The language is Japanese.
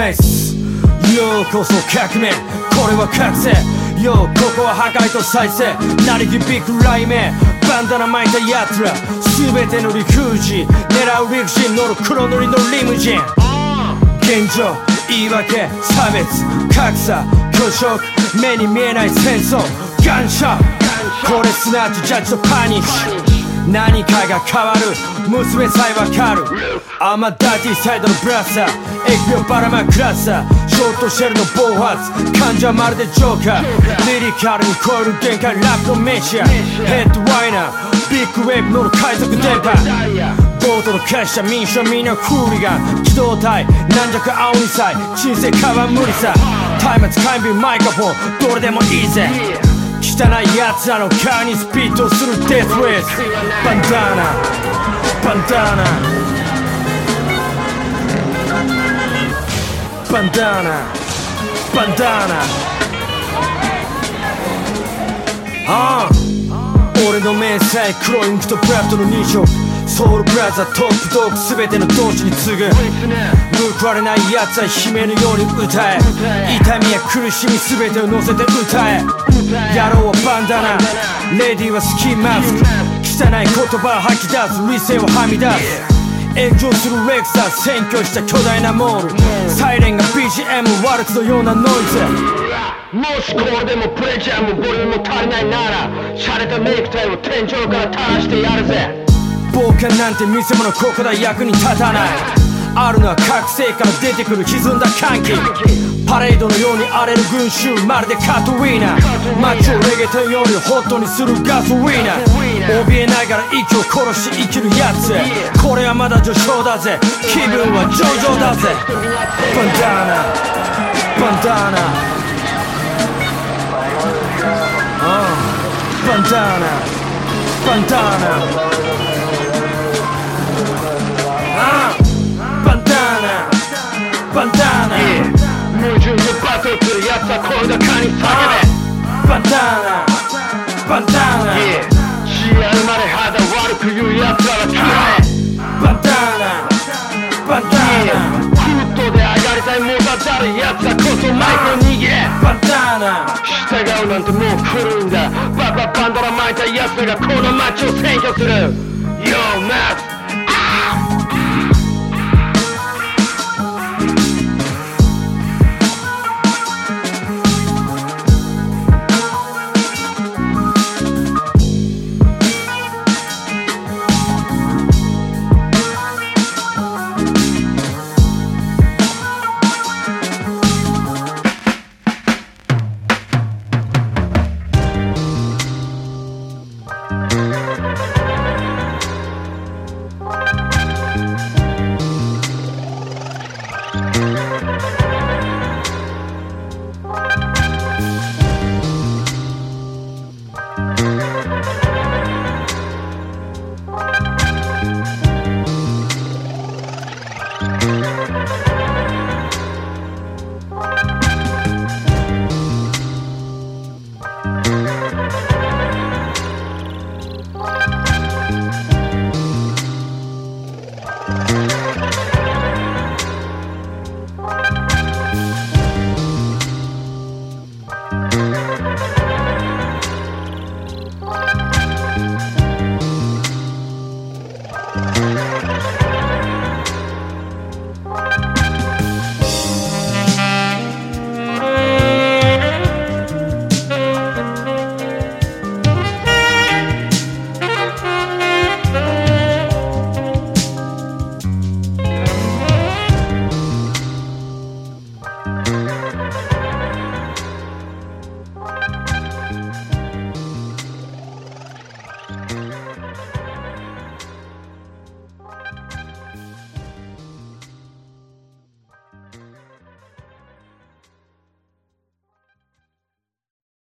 ナイス。ようこそ革命、これは覚醒。ようここは破壊と再生、なり響く雷鳴。バンダナ巻いた奴ら全ての理不尽、狙う陸人乗る黒塗りのリムジン。現状、言い訳、差別、格差、虚飾、目に見えない戦争、ガンシャ。これすなわちジャッジとパニッシュ。何かが変わる、娘さえわかる。アマダーティーサイドのブラッサー、疫病ばらまくラッサー、ショートシェルの暴発、患者まるでジョーカー。リリカルに超える限界、ラップのメシア。ヘッドワイナー、ビッグウェーブ乗る海賊電波。ボートの滑車、民主はみんなフーリガン。機動隊、軟弱青二歳、人生かは無理さ。松明、火炎瓶、マイクロフォン、どれでもいいぜ。汚い奴らの顔にスピードするデスレース。バンダナ、バンダナ、バンダナ、バンダナ。俺の明細、黒いインクとプラットの2色。ソウルブラザー、トップドッグ、全ての同時に次ぐ。報われない奴は悲鳴のように歌え。痛みや苦しみ全てを乗せて歌え。野郎はバンダナ、レディーはスキーマスク。汚い言葉を吐き出す、理性をはみ出す。炎上するレクサス、占拠した巨大なモール。サイレンが BGM ワルツのようなノイズ。もしこれでもプレジャーもボリュームも足りないなら、洒落たネクタイを天井から垂らしてやるぜ。暴漢なんて見せ物、ここだ役に立たない。あるのは覚醒から出てくる歪んだ歓喜。パレードのように荒れる群衆、まるでカトリーナ。街をレゲトよりホットにするガソリーナ。怯えながら息を殺し生きるやつ。これはまだ序章だぜ、気分は上々だぜ。バンダナ、バンダナ、バンダナ、バンダナ、バンダナ、バンダナ。矛盾でバトルする奴は声高に叫べ。バンダナ、バンダナ。血や生まれ肌悪く言う奴らは嫌い。バンダナ、バンダナ。フットで上がりたいもたたる奴はこそマイクを握れ。バンダナ。従うなんてもう古いんだ。バンダナ巻いた奴らがこの街を占拠する。Yo, Max。